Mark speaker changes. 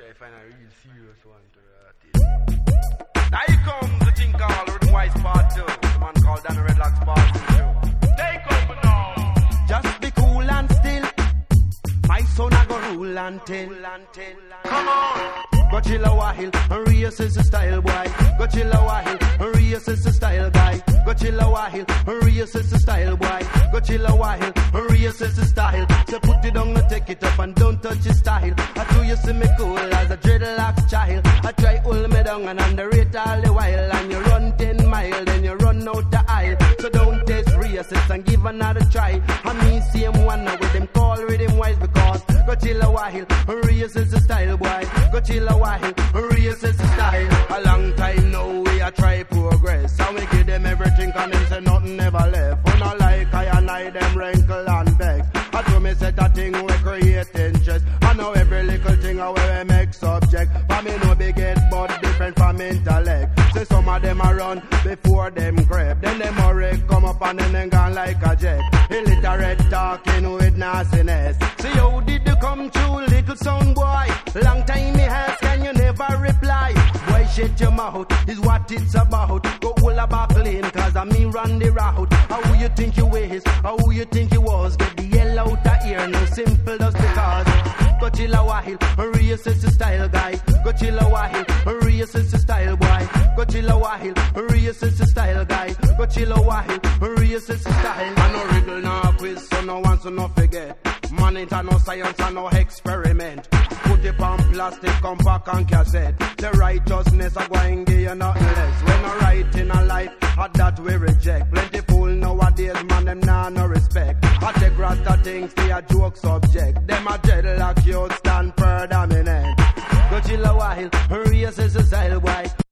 Speaker 1: I find a real serious one to that. Now here comes the thing called Rhythm Wise Part 2. The man called Danny Redlocks Part 2. Take over now.
Speaker 2: Just be cool and still. My son I go rule and tell.
Speaker 1: Come on.
Speaker 2: Go chill a while and reassess the style, boy. Go chill a while and reassess the style, guy. Go chill a while and reassess the style, boy. Go chill a while and reassess the style. So put it on and take it up and don't touch your style. I do you see me cool as a dreadlocks child. I try hold me down and underrate all the while. And you run 10 miles, then you run out the aisle. So don't test, reassess and give another try. I mean same one now with them call Rhythm Wise because go chill a while and reassess the style, boy. Go chill a while, reassess the style. A long time now we a try progress, and we give them everything and them say nothing ever left. When I like I and I them wrinkle and vex. I do me set a thing we create interest. I know every little thing where we make subject. For me no big head but different from intellect. Say some of them a run before them creep. Then them already come up and then them gone like a jet. Illiterate talking with nastiness. See how did you come through little son boy? Long time me ask and you never reply. Boy shut your mouth is what it's about. Go all about lane cause I me run the route. How you think you is? How you think you was? Get the hell out of here no simple just because. Go chill a while and reassess the style guy. Go chill a while and reassess the style boy. Go chill a while and reassess the style guy. Go chill a while and reassess the style. I no riddle no quiz so no one so no forget. Man it a no science and no experiment. Put it on plastic, come back and cassette. The righteousness a going give you nothing less. When I write in a life, that we reject. Plenty fool nowadays, man, them nah no respect. I take rasta things to a joke subject. Them a dreadlock youth stand predominant. Go chill a while, reassess the style, boy.